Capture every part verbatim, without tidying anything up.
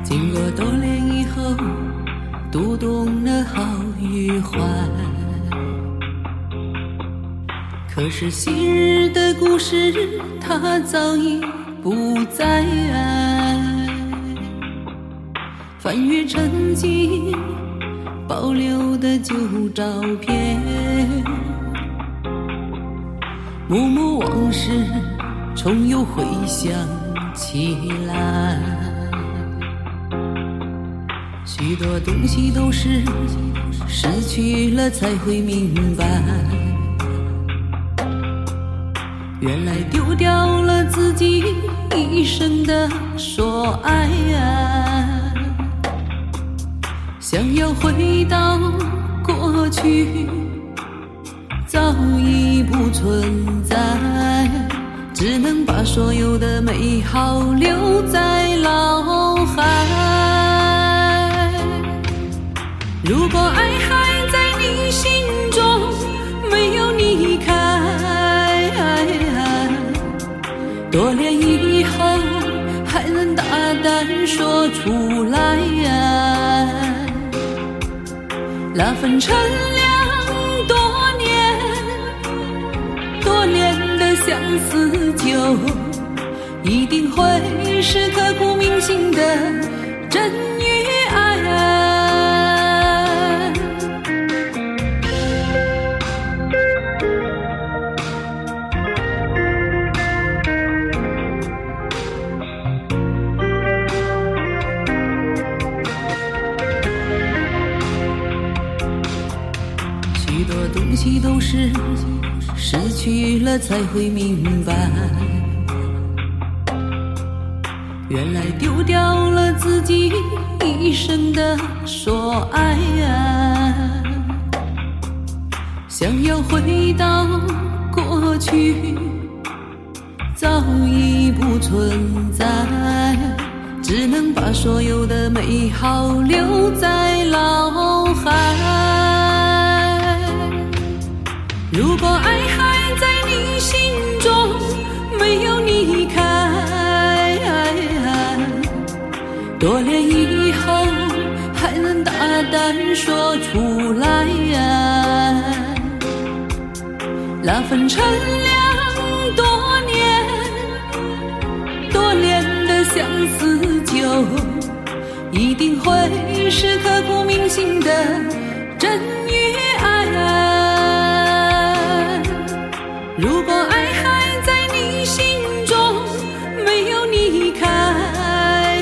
经过多年以后，读懂了好与坏。可是昔日的故事，它早已不再。翻阅曾经保留的旧照片，幕幕往事重又回想起来。许多东西都是失去了才会明白，原来丢掉了自己一生的所爱。想要回到过去，早已不存在，只能把所有的美好留在脑海。如果爱还在你心中，没有离开，多年以后还能大胆说出来。那份乘凉多年多年的相思酒，一定会是刻骨铭心的真与爱。许多东西都是失去了才会明白，原来丢掉了自己一生的所爱。想要回到过去，早已不存在，只能把所有的美好留在脑海。如果爱还在你心中，没有离开，多年以后还能大胆说出来。那份乘凉多年多年的相思酒，一定会是刻骨铭心的真与爱。如果爱还在你心中，没有离开，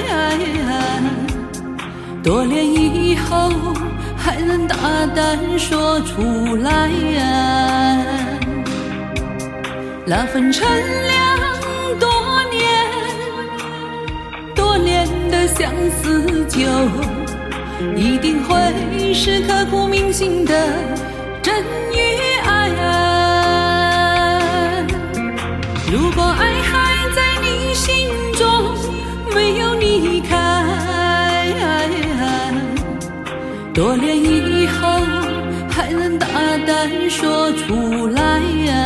多年以后还能大胆说出来。那份乘凉多年多年的相思酒，一定会是刻骨铭心的真与爱。如果爱还在你心中，没有离开，多年以后还能大胆说出来。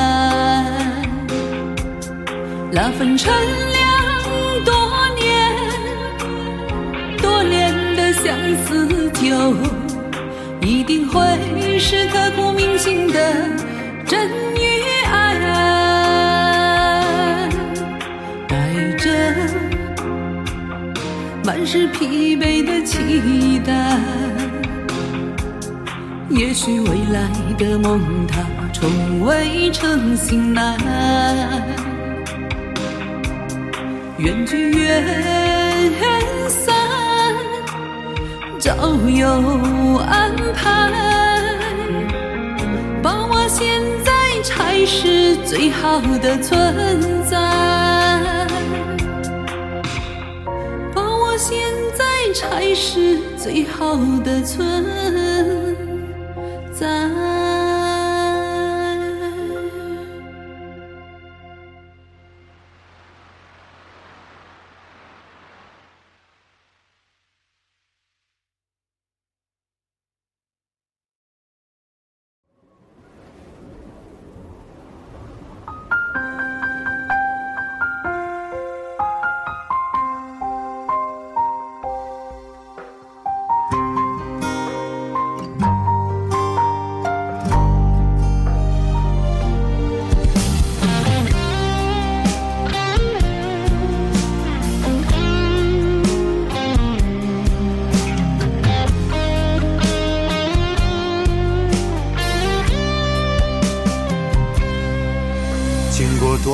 那份乘凉多年多年的相思酒，一定会是刻骨铭心的真与爱。满是疲惫的期待，也许未来的梦它从未曾醒来。缘聚缘散，早有安排，把握现在才是最好的存在，把握现在才是最好的存在。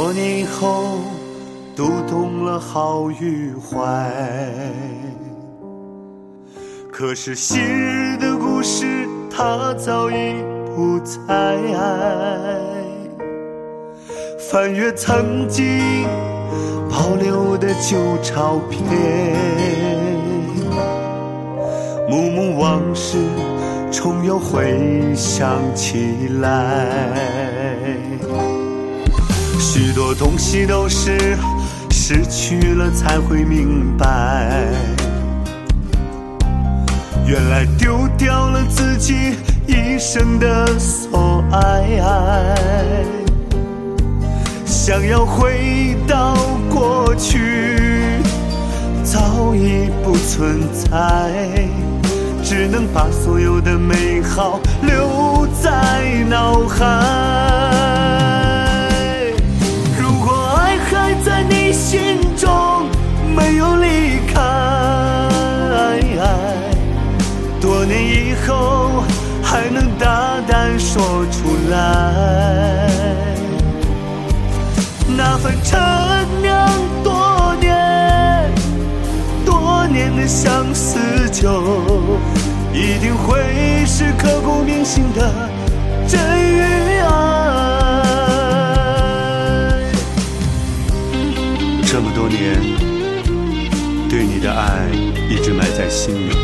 多年以后读懂了好与坏，可是昔日的故事它早已不在，翻阅曾经保留的旧照片，幕幕往事重又回想起来，许多东西都是失去了才会明白，原来丢掉了自己一生的所爱，想要回到过去早已不存在，只能把所有的美好留在脑海。如果爱还在你心中没有离开，多年以后还能大胆说出来，那份陈酿多年多年的相思酒，一定会是刻骨铭心的真与爱。这么多年，对你的爱一直埋在心里，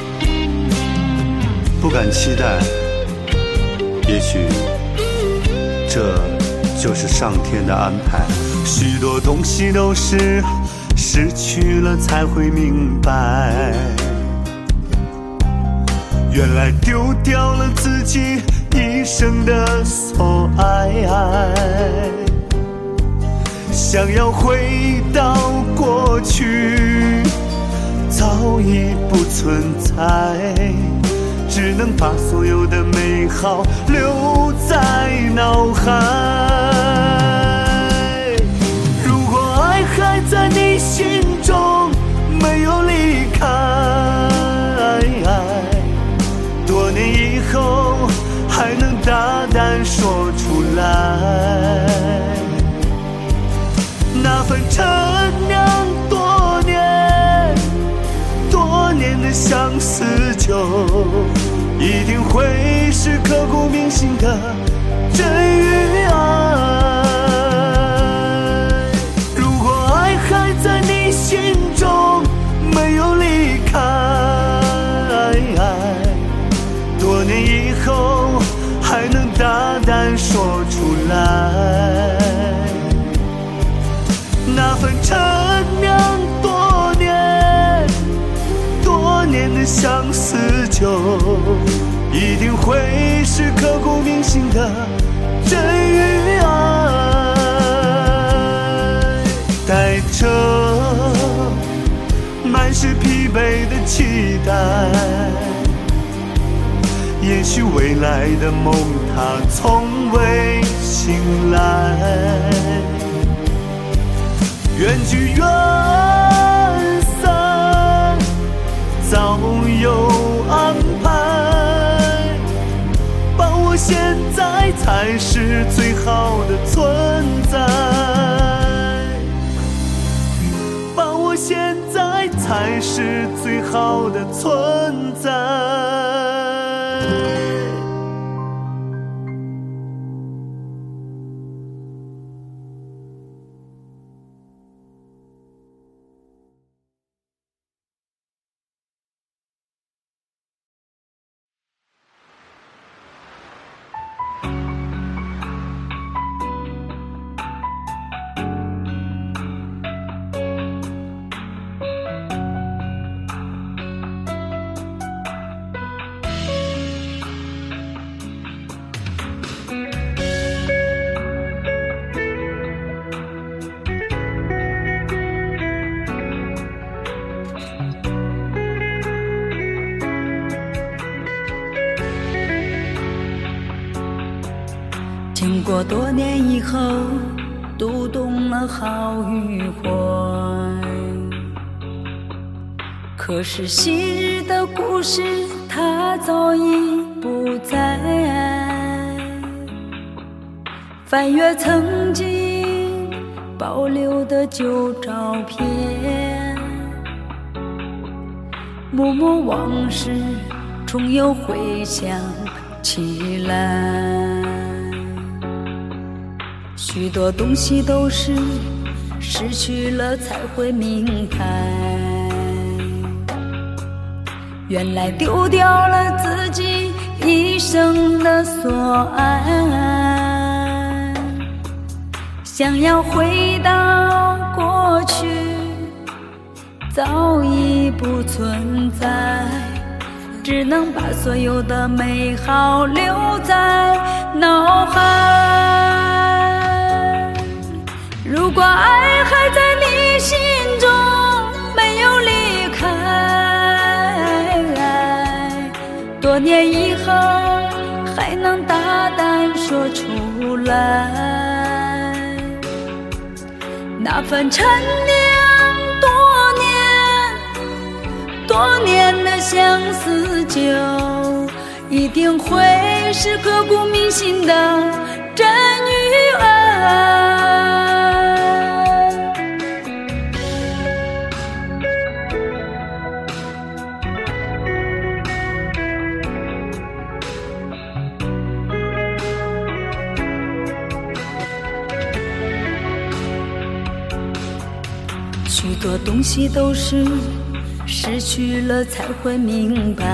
不敢期待，也许这就是上天的安排。许多东西都是失去了才会明白，原来丢掉了自己一生的所爱，想要回到过去早已不存在，只能把所有的美好留在脑海。如果爱还在你心中没有离开，多年以后还能大胆说出来，那份陈酿多年多年的相思酒，一定会是刻骨铭心的真与爱。如果爱还在你心中没有离开，多年以后还能大胆说出来，那份陈酿多年多年的相思酒，一定会是刻骨铭心的真与爱。带着满是疲惫的期待，也许未来的梦它从未醒来，缘聚缘散早有安排，把握现在才是最好的存在，把握现在才是最好的存在。 经过多年以后，读懂了好与坏，可是昔日的故事它早已不在，翻阅曾经保留的旧照片，默默往事重又回想起来。许多东西都是失去了才会明白，原来丢掉了自己一生的所爱。想要回到过去，早已不存在，只能把所有的美好留在脑海。如果爱还在你心中，没有离开，多年以后还能大胆说出来。那份陈年多年多年的相思酒，一定会是刻骨铭心的真与爱。许多东西都是失去了才会明白，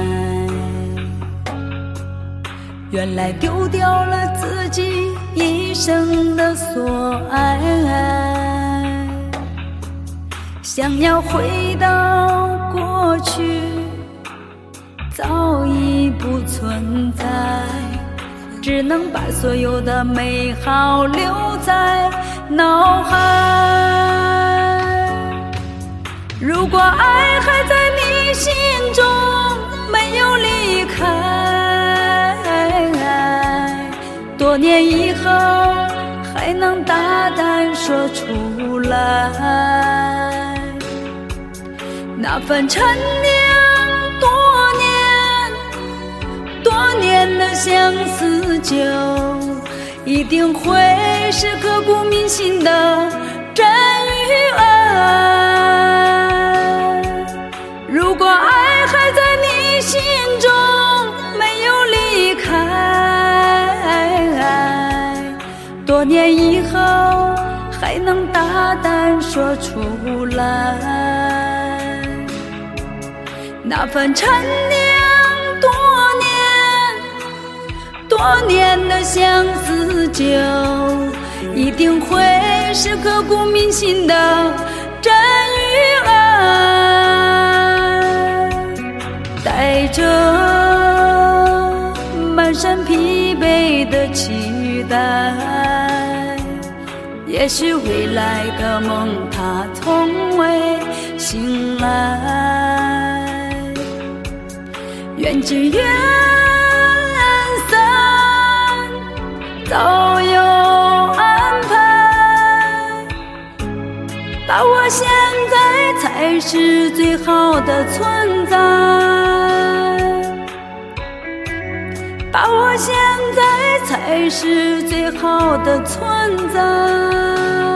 原来丢掉了自己一生的所爱。想要回到过去，早已不存在，只能把所有的美好留在脑海。如果爱还在你心中，没有离开，多年以后还能大胆说出来。那份陈年多年多年的相思酒，一定会是刻骨铭心的真与爱。如果爱还在你心中，没有离开，多年以后还能大胆说出来。那份陈年多年多年的相思酒，一定会是刻骨铭心的真与爱。带着满身疲惫的期待，也许未来的梦它从未醒来。缘聚缘散早有安排，把握现在才是最好的存在，把握现在才是最好的存在。